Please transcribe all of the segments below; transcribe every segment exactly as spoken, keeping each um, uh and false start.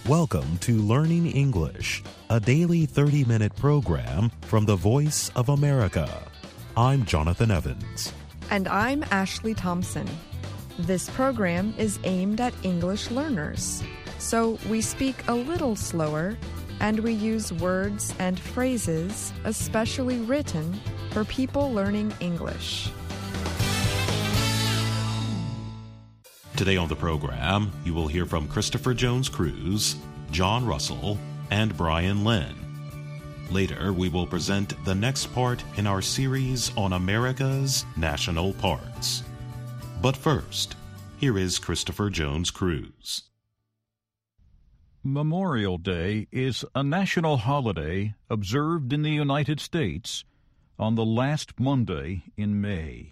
Welcome to Learning English, a daily thirty-minute program from the Voice of America. I'm Jonathan Evans. And I'm Ashley Thompson. This program is aimed at English learners, so we speak a little slower and we use words and phrases especially written for people learning English. Today on the program, you will hear from Christopher Jones-Cruz, John Russell, and Brian Lynn. Later, we will present the next part in our series on America's national parks. But first, here is Christopher Jones-Cruz. Memorial Day is a national holiday observed in the United States on the last Monday in May.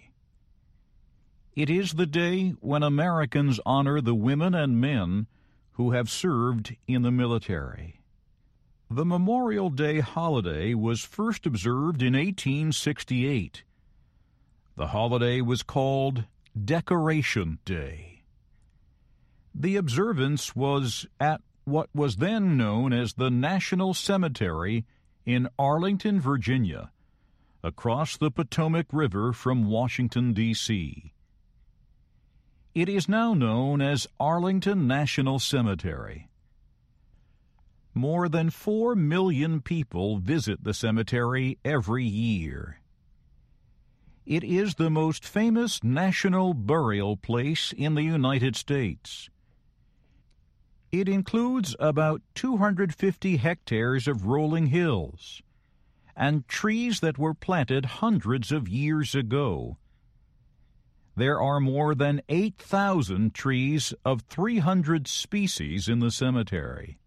It is the day when Americans honor the women and men who have served in the military. The Memorial Day holiday was first observed in eighteen sixty-eight. The holiday was called Decoration Day. The observance was at what was then known as the National Cemetery in Arlington, Virginia, across the Potomac River from Washington, D C It is now known as Arlington National Cemetery. More than four million people visit the cemetery every year. It is the most famous national burial place in the United States. It includes about two hundred fifty hectares of rolling hills and trees that were planted hundreds of years ago. There are more than eight thousand trees of three hundred species in the cemetery.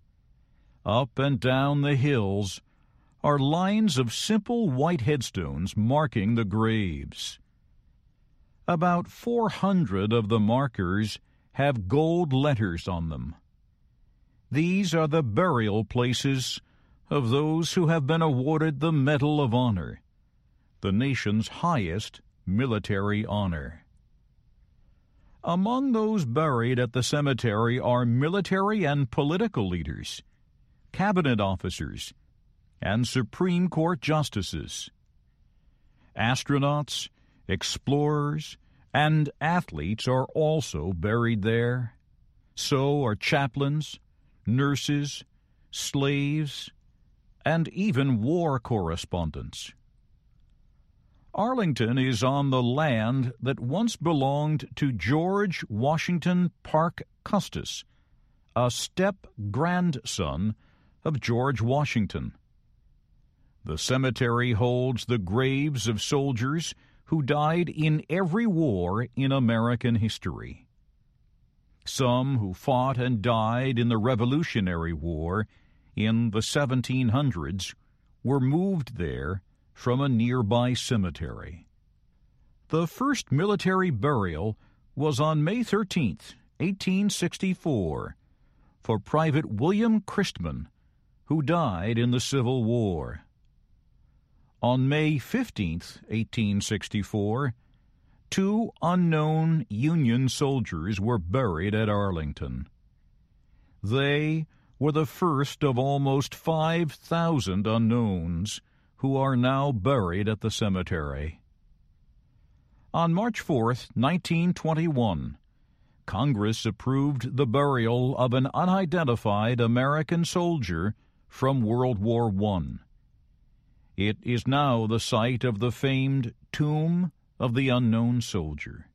Up and down the hills are lines of simple white headstones marking the graves. About four hundred of the markers have gold letters on them. These are the burial places of those who have been awarded the Medal of Honor, the nation's highest military honor. Among those buried at the cemetery are military and political leaders, cabinet officers, and Supreme Court justices. Astronauts, explorers, and athletes are also buried there. So are chaplains, nurses, slaves, and even war correspondents. Arlington is on the land that once belonged to George Washington Parke Custis, a step-grandson of George Washington. The cemetery holds the graves of soldiers who died in every war in American history. Some who fought and died in the Revolutionary War in the seventeen hundreds were moved there from a nearby cemetery. The first military burial was on May thirteenth, eighteen sixty-four, for Private William Christman, who died in the Civil War. On May fifteenth, eighteen sixty-four, two unknown Union soldiers were buried at Arlington. They were the first of almost five thousand unknowns who are now buried at the cemetery. On March fourth, nineteen twenty-one, Congress approved the burial of an unidentified American soldier from World War One. It is now the site of the famed Tomb of the Unknown Soldier.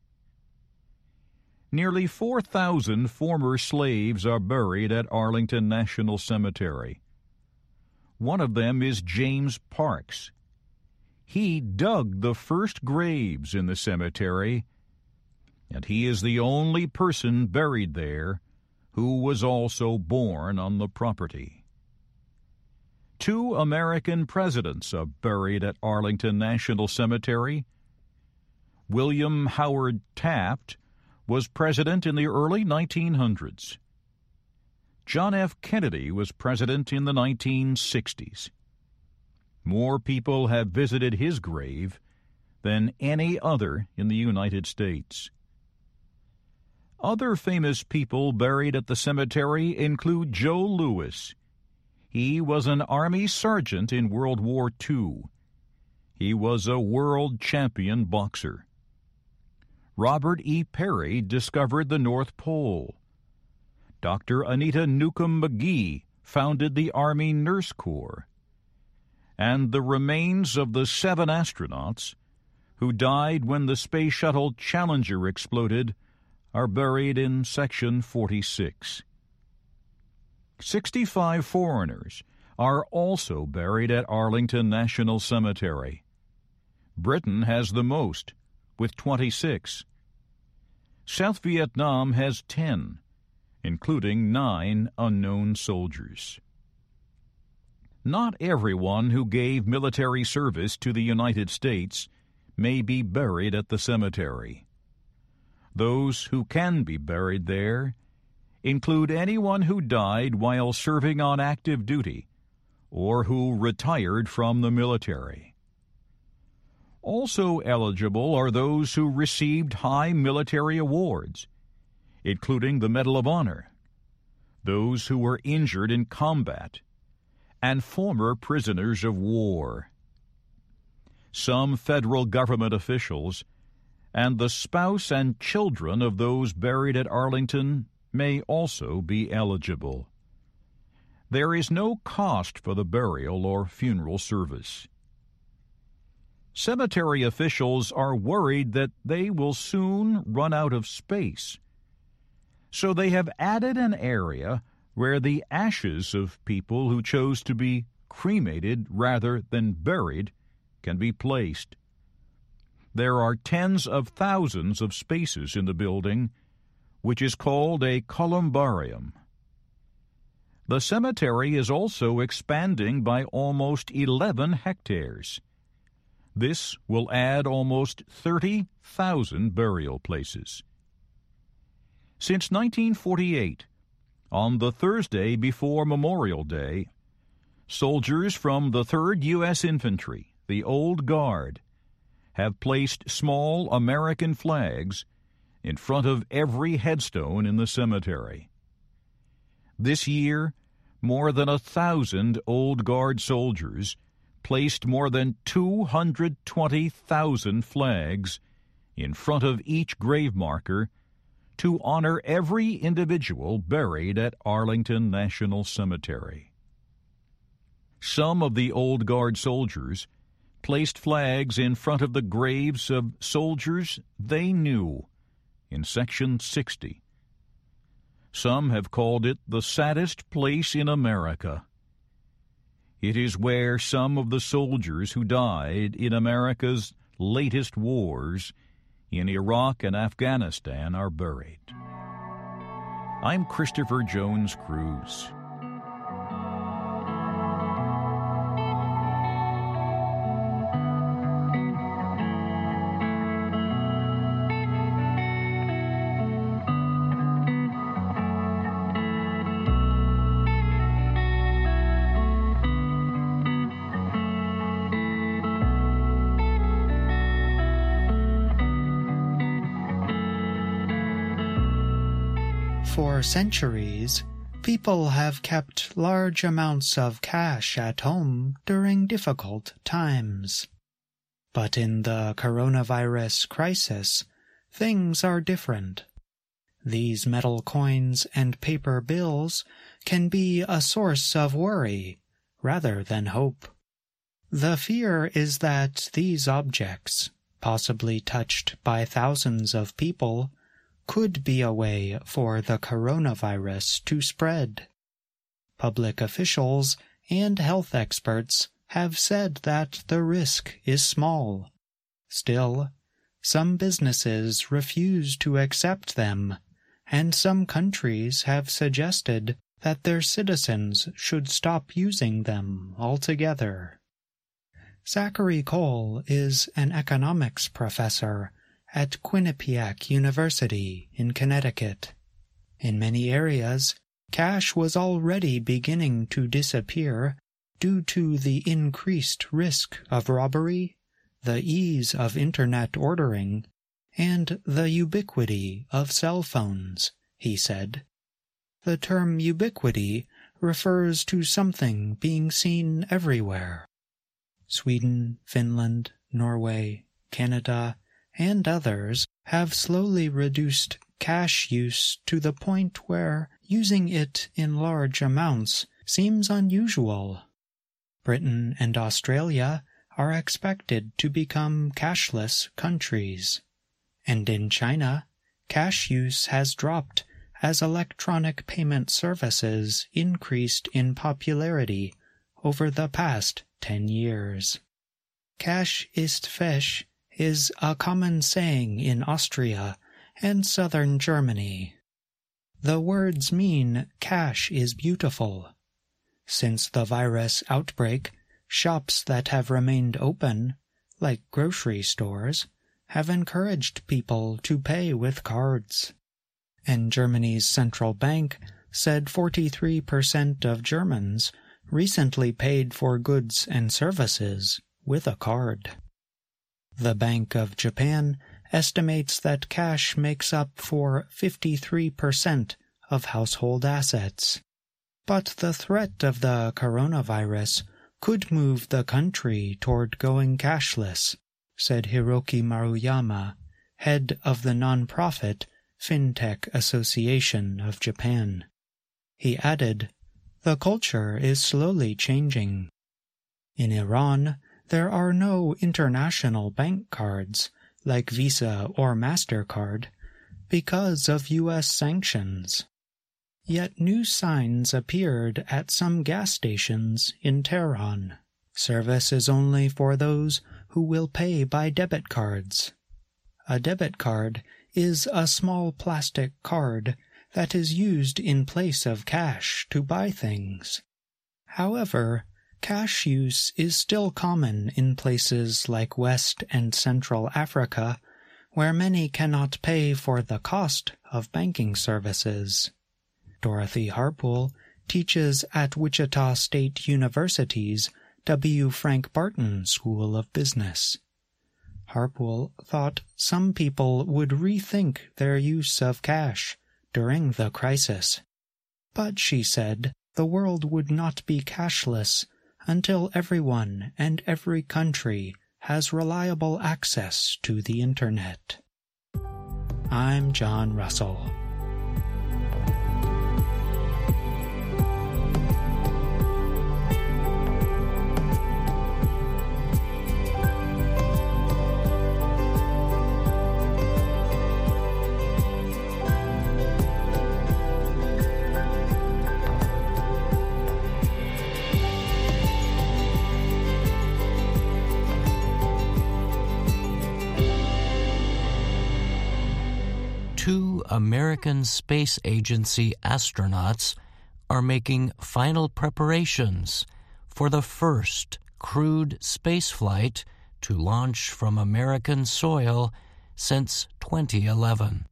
Nearly four thousand former slaves are buried at Arlington National Cemetery. One of them is James Parks. He dug the first graves in the cemetery, and he is the only person buried there who was also born on the property. Two American presidents are buried at Arlington National Cemetery. William Howard Taft was president in the early nineteen hundreds. John F. Kennedy was president in the nineteen sixties. More people have visited his grave than any other in the United States. Other famous people buried at the cemetery include Joe Louis. He was an Army sergeant in World War Two. He was a world champion boxer. Robert E. Peary discovered the North Pole. Doctor Anita Newcomb McGee founded the Army Nurse Corps. And the remains of the seven astronauts who died when the Space Shuttle Challenger exploded are buried in Section forty-six. Sixty-five foreigners are also buried at Arlington National Cemetery. Britain has the most, with twenty-six. South Vietnam has ten, including nine unknown soldiers. Not everyone who gave military service to the United States may be buried at the cemetery. Those who can be buried there include anyone who died while serving on active duty or who retired from the military. Also eligible are those who received high military awards, including the Medal of Honor, those who were injured in combat, and former prisoners of war. Some federal government officials and the spouse and children of those buried at Arlington may also be eligible. There is no cost for the burial or funeral service. Cemetery officials are worried that they will soon run out of space, so they have added an area where the ashes of people who chose to be cremated rather than buried can be placed. There are tens of thousands of spaces in the building, which is called a columbarium. The cemetery is also expanding by almost eleven hectares. This will add almost thirty thousand burial places. Since nineteen forty-eight, on the Thursday before Memorial Day, soldiers from the third U S Infantry, the Old Guard, have placed small American flags in front of every headstone in the cemetery. This year, more than a thousand Old Guard soldiers placed more than two hundred twenty thousand flags in front of each grave marker to honor every individual buried at Arlington National Cemetery. Some of the Old Guard soldiers placed flags in front of the graves of soldiers they knew in Section sixty. Some have called it the saddest place in America. It is where some of the soldiers who died in America's latest wars in Iraq and Afghanistan are buried. I'm Christopher Jones Cruz. For centuries, people have kept large amounts of cash at home during difficult times. But in the coronavirus crisis, things are different. These metal coins and paper bills can be a source of worry rather than hope. The fear is that these objects, possibly touched by thousands of people, could be a way for the coronavirus to spread. Public officials and health experts have said that the risk is small. Still, some businesses refuse to accept them, and some countries have suggested that their citizens should stop using them altogether. Zachary Cole is an economics professor at Quinnipiac University in Connecticut. In many areas, cash was already beginning to disappear due to the increased risk of robbery, the ease of internet ordering, and the ubiquity of cell phones, he said. The term ubiquity refers to something being seen everywhere. Sweden, Finland, Norway, Canada, and others have slowly reduced cash use to the point where using it in large amounts seems unusual. Britain and Australia are expected to become cashless countries. And in China, cash use has dropped as electronic payment services increased in popularity over the past ten years. Cash ist fesch is a common saying in Austria and southern Germany. The words mean cash is beautiful. Since the virus outbreak, shops that have remained open, like grocery stores, have encouraged people to pay with cards. And Germany's central bank said forty-three percent of Germans recently paid for goods and services with a card. The Bank of Japan estimates that cash makes up for fifty-three percent of household assets. But the threat of the coronavirus could move the country toward going cashless, said Hiroki Maruyama, head of the non-profit FinTech Association of Japan. He added, "The culture is slowly changing. In Iran, there are no international bank cards, like Visa or MasterCard, because of U S sanctions. Yet new signs appeared at some gas stations in Tehran. Service is only for those who will pay by debit cards. A debit card is a small plastic card that is used in place of cash to buy things. However, cash use is still common in places like West and Central Africa, where many cannot pay for the cost of banking services." Dorothy Harpool teaches at Wichita State University's W. Frank Barton School of Business. Harpool thought some people would rethink their use of cash during the crisis. But, she said, the world would not be cashless until everyone and every country has reliable access to the Internet. I'm John Russell. Two American Space Agency astronauts are making final preparations for the first crewed spaceflight to launch from American soil since twenty eleven.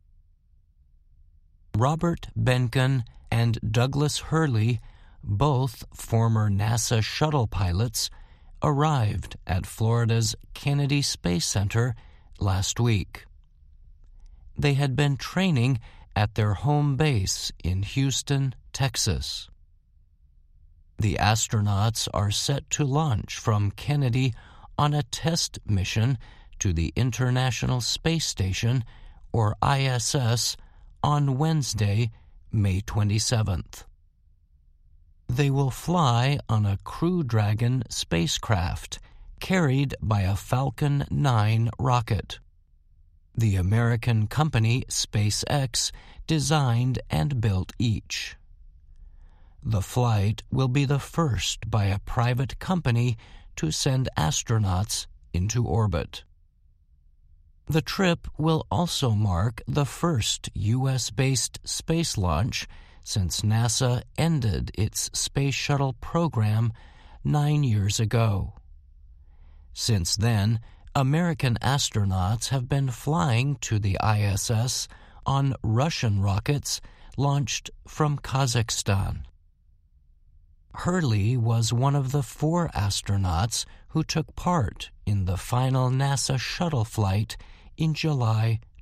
Robert Behnken and Douglas Hurley, both former NASA shuttle pilots, arrived at Florida's Kennedy Space Center last week. They had been training at their home base in Houston, Texas. The astronauts are set to launch from Kennedy on a test mission to the International Space Station, or I S S, on Wednesday, May twenty-seventh. They will fly on a Crew Dragon spacecraft carried by a Falcon nine rocket. The American company SpaceX designed and built each. The flight will be the first by a private company to send astronauts into orbit. The trip will also mark the first U S-based space launch since NASA ended its space shuttle program nine years ago. Since then, American astronauts have been flying to the I S S on Russian rockets launched from Kazakhstan. Hurley was one of the four astronauts who took part in the final NASA shuttle flight in July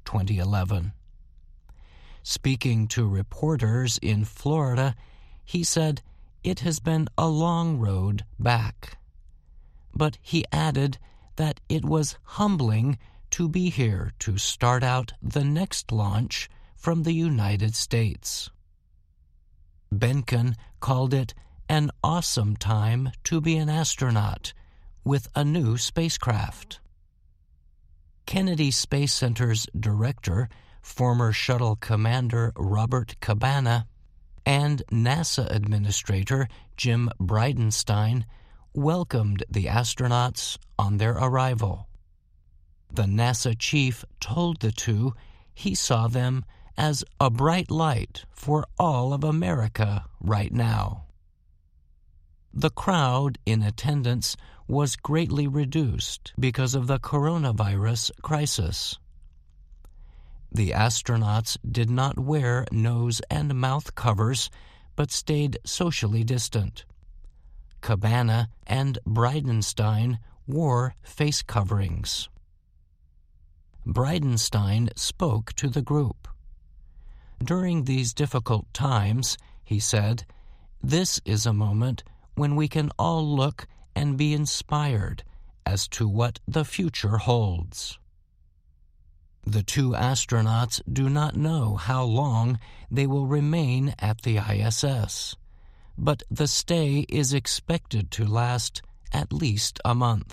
twenty eleven. Speaking to reporters in Florida, he said it has been a long road back. But he added that it was humbling to be here to start out the next launch from the United States. Benken called it an awesome time to be an astronaut with a new spacecraft. Kennedy Space Center's director, former shuttle commander Robert Cabana, and NASA administrator Jim Bridenstine welcomed the astronauts on their arrival. The NASA chief told the two he saw them as a bright light for all of America right now. The crowd in attendance was greatly reduced because of the coronavirus crisis. The astronauts did not wear nose and mouth covers, but stayed socially distant. Cabana and Bridenstine wore face coverings. Bridenstine spoke to the group. During these difficult times, he said, this is a moment when we can all look and be inspired as to what the future holds. The two astronauts do not know how long they will remain at the I S S, but the stay is expected to last at least a month.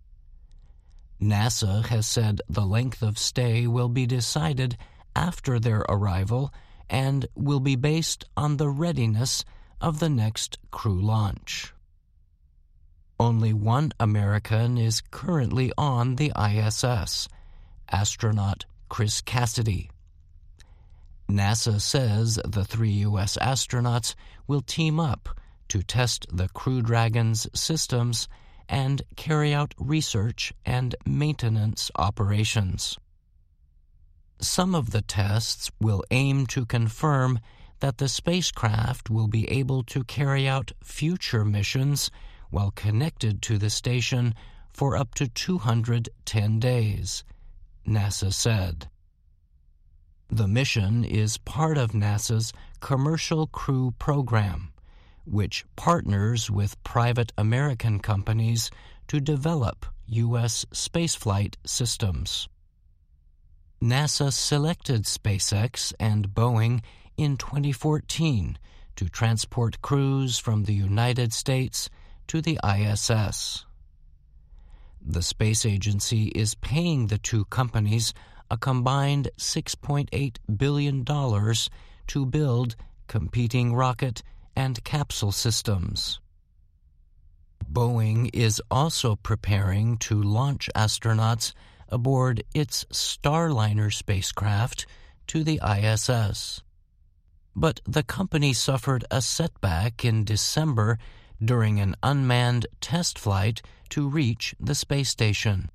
NASA has said the length of stay will be decided after their arrival and will be based on the readiness of the next crew launch. Only one American is currently on the I S S, astronaut Chris Cassidy. NASA says the three U S astronauts will team up to test the Crew Dragon's systems and carry out research and maintenance operations. Some of the tests will aim to confirm that the spacecraft will be able to carry out future missions while connected to the station for up to two hundred ten days, NASA said. The mission is part of NASA's Commercial Crew Program, which partners with private American companies to develop U S spaceflight systems. NASA selected SpaceX and Boeing in twenty fourteen to transport crews from the United States to the I S S. The space agency is paying the two companies a combined six point eight billion dollars to build competing rocket and capsule systems. Boeing is also preparing to launch astronauts aboard its Starliner spacecraft to the I S S. But the company suffered a setback in December during an unmanned test flight to reach the space station.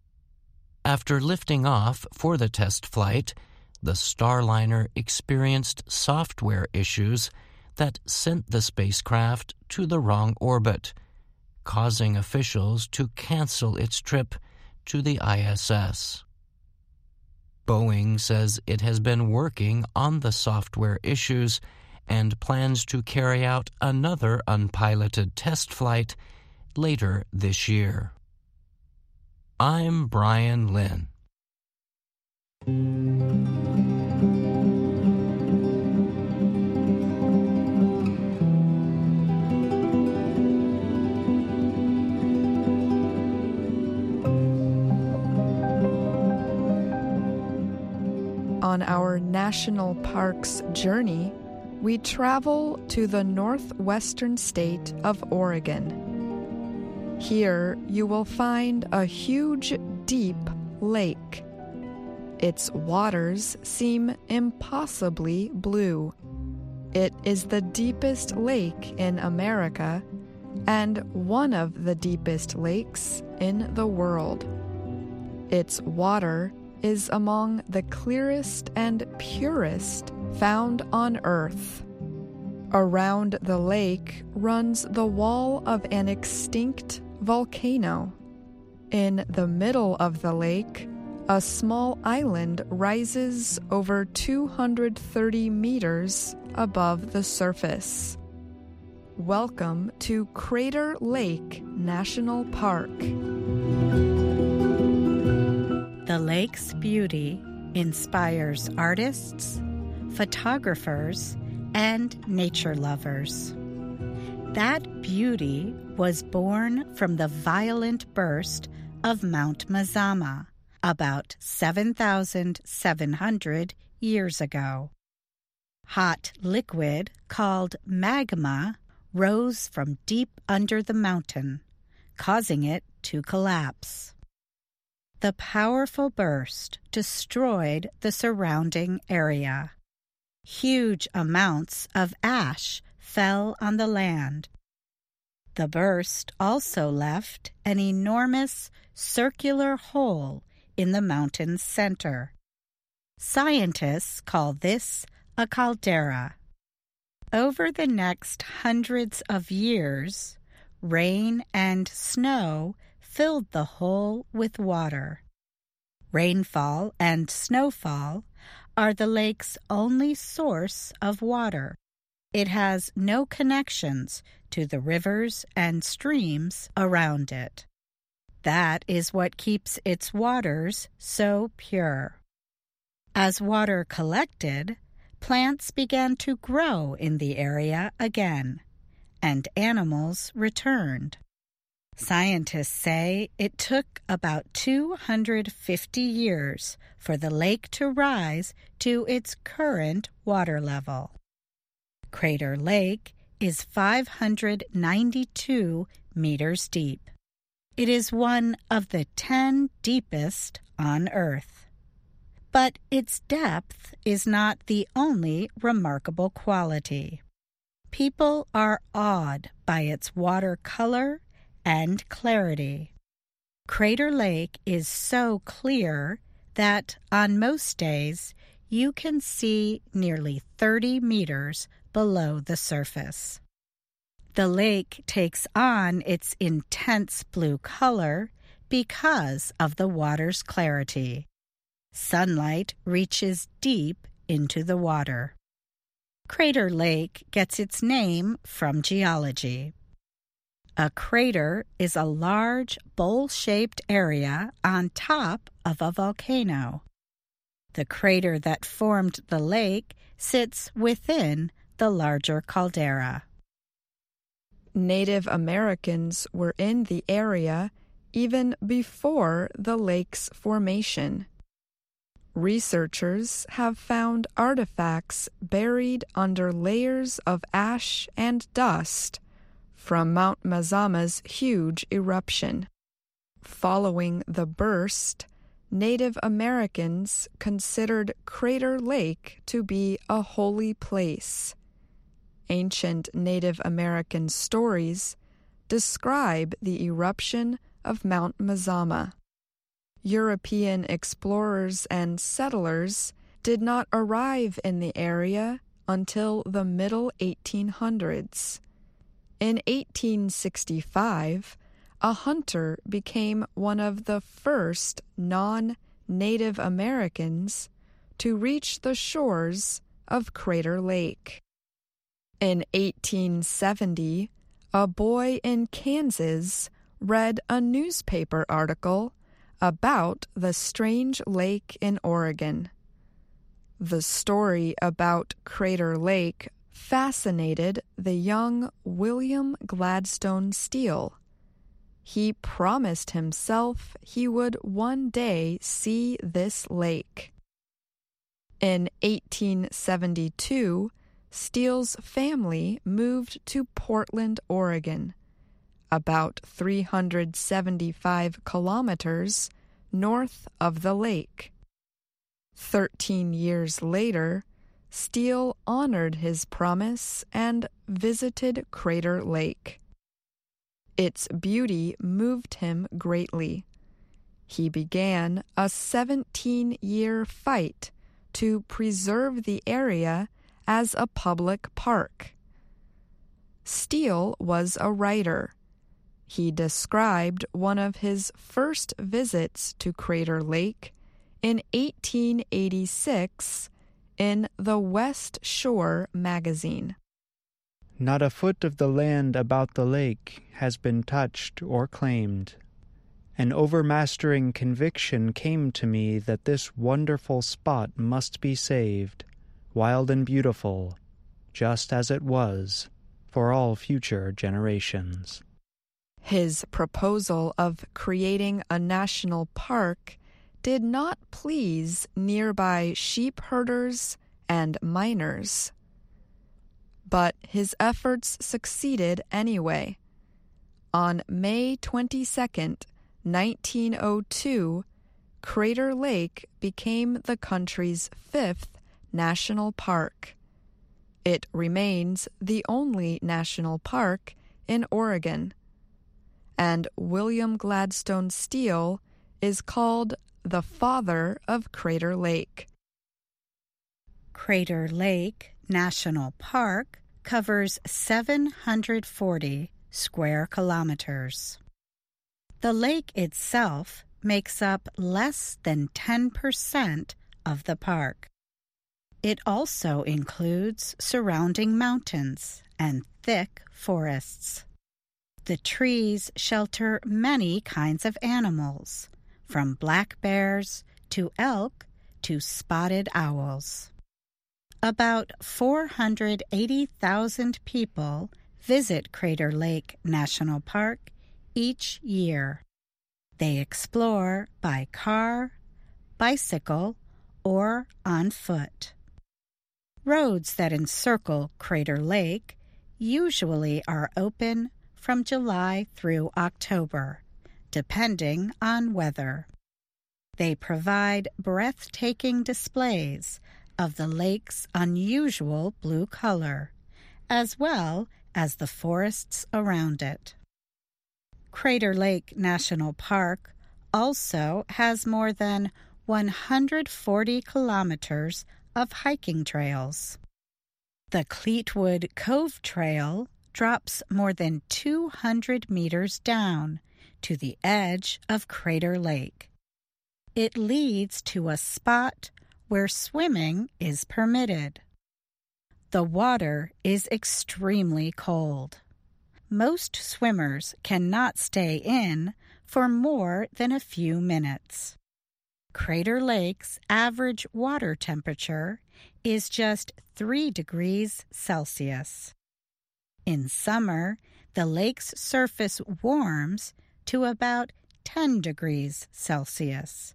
After lifting off for the test flight, the Starliner experienced software issues that sent the spacecraft to the wrong orbit, causing officials to cancel its trip to the I S S. Boeing says it has been working on the software issues and plans to carry out another unpiloted test flight later this year. I'm Brian Lynn. On our national parks journey, we travel to the northwestern state of Oregon. Here you will find a huge, deep lake. Its waters seem impossibly blue. It is the deepest lake in America and one of the deepest lakes in the world. Its water is among the clearest and purest found on Earth. Around the lake runs the wall of an extinct volcano. In the middle of the lake, A small island rises over two hundred thirty meters above the surface. Welcome to Crater Lake National Park. The lake's beauty inspires artists, photographers, and nature lovers. That beauty was born from the violent burst of Mount Mazama about seven thousand seven hundred years ago. Hot liquid called magma rose from deep under the mountain, causing it to collapse. The powerful burst destroyed the surrounding area. Huge amounts of ash fell on the land. The burst also left an enormous circular hole in the mountain's center. Scientists call this a caldera. Over the next hundreds of years, rain and snow filled the hole with water. Rainfall and snowfall are the lake's only source of water. It has no connections to the rivers and streams around it. That is what keeps its waters so pure. As water collected, plants began to grow in the area again, and animals returned. Scientists say it took about two hundred fifty years for the lake to rise to its current water level. Crater Lake is five hundred ninety-two meters deep. It is one of the ten deepest on Earth. But its depth is not the only remarkable quality. People are awed by its water color and clarity. Crater Lake is so clear that on most days you can see nearly thirty meters below the surface. The lake takes on its intense blue color because of the water's clarity. Sunlight reaches deep into the water. Crater Lake gets its name from geology. A crater is a large bowl-shaped area on top of a volcano. The crater that formed the lake sits within the larger caldera. Native Americans were in the area even before the lake's formation. Researchers have found artifacts buried under layers of ash and dust from Mount Mazama's huge eruption. Following the burst, Native Americans considered Crater Lake to be a holy place. Ancient Native American stories describe the eruption of Mount Mazama. European explorers and settlers did not arrive in the area until the middle eighteen hundreds. In eighteen sixty-five, a hunter became one of the first non-Native Americans to reach the shores of Crater Lake. In eighteen seventy, a boy in Kansas read a newspaper article about the strange lake in Oregon. The story about Crater Lake fascinated the young William Gladstone Steele. He promised himself he would one day see this lake. In eighteen seventy-two, Steele's family moved to Portland, Oregon, about three hundred seventy-five kilometers north of the lake. Thirteen years later, Steele honored his promise and visited Crater Lake. Its beauty moved him greatly. He began a seventeen-year fight to preserve the area as a public park. Steele was a writer. He described one of his first visits to Crater Lake in eighteen eighty-six in the West Shore magazine. Not a foot of the land about the lake has been touched or claimed. An overmastering conviction came to me that this wonderful spot must be saved, wild and beautiful, just as it was, for all future generations. His proposal of creating a national park did not please nearby sheep herders and miners. But his efforts succeeded anyway. On May twenty-second, nineteen oh two, Crater Lake became the country's fifth national park. It remains the only national park in Oregon. And William Gladstone Steele is called the father of Crater Lake. Crater Lake National Park covers seven hundred forty square kilometers. The lake itself makes up less than ten percent of the park. It also includes surrounding mountains and thick forests. The trees shelter many kinds of animals, from black bears to elk to spotted owls. About four hundred eighty thousand people visit Crater Lake National Park each year. They explore by car, bicycle, or on foot. Roads that encircle Crater Lake usually are open from July through October, depending on weather. They provide breathtaking displays of the lake's unusual blue color, as well as the forests around it. Crater Lake National Park also has more than one hundred forty kilometers of hiking trails. The Cleetwood Cove Trail drops more than two hundred meters down to the edge of Crater Lake. It leads to a spot where swimming is permitted. The water is extremely cold. Most swimmers cannot stay in for more than a few minutes. Crater Lake's average water temperature is just three degrees Celsius. In summer, the lake's surface warms to about ten degrees Celsius.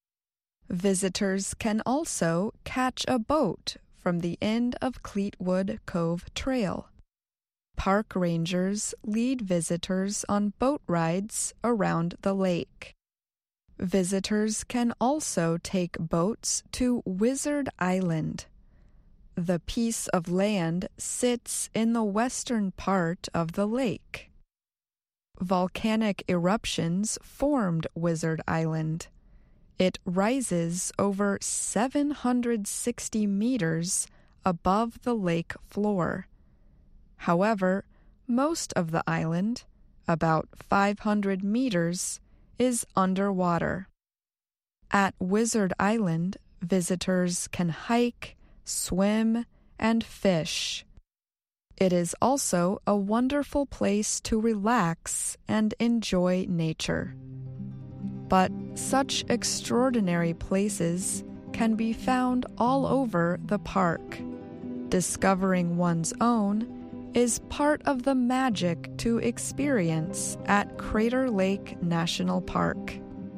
Visitors can also catch a boat from the end of Cleetwood Cove Trail. Park rangers lead visitors on boat rides around the lake. Visitors can also take boats to Wizard Island. The piece of land sits in the western part of the lake. Volcanic eruptions formed Wizard Island. It rises over seven hundred sixty meters above the lake floor. However, most of the island, about five hundred meters, is underwater. At Wizard Island, visitors can hike, swim, and fish. It is also a wonderful place to relax and enjoy nature. But such extraordinary places can be found all over the park. Discovering one's own is part of the magic to experience at Crater Lake National Park.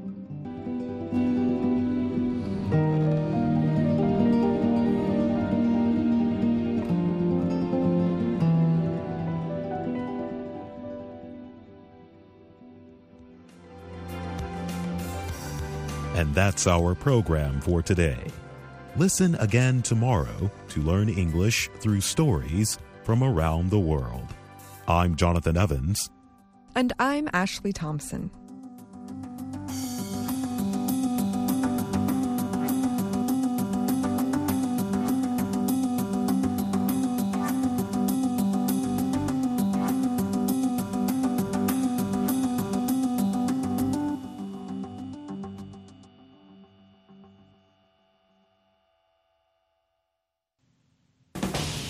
And that's our program for today. Listen again tomorrow to learn English through stories from around the world. I'm Jonathan Evans. And I'm Ashley Thompson.